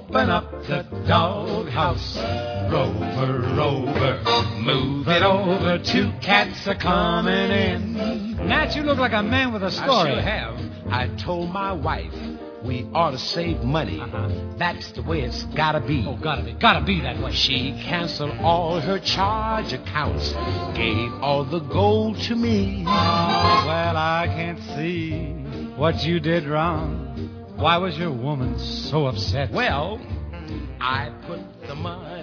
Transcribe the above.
Open up the doghouse. Rover, Rover, move it over. 2 cats are coming in. Nat, you look like a man with a story. I sure have. I told my wife we ought to save money. That's the way it's gotta be. Oh, gotta be that way. She canceled all her charge accounts, gave all the gold to me. Well, I can't see what you did wrong. Why was your woman so upset? Well, I put the money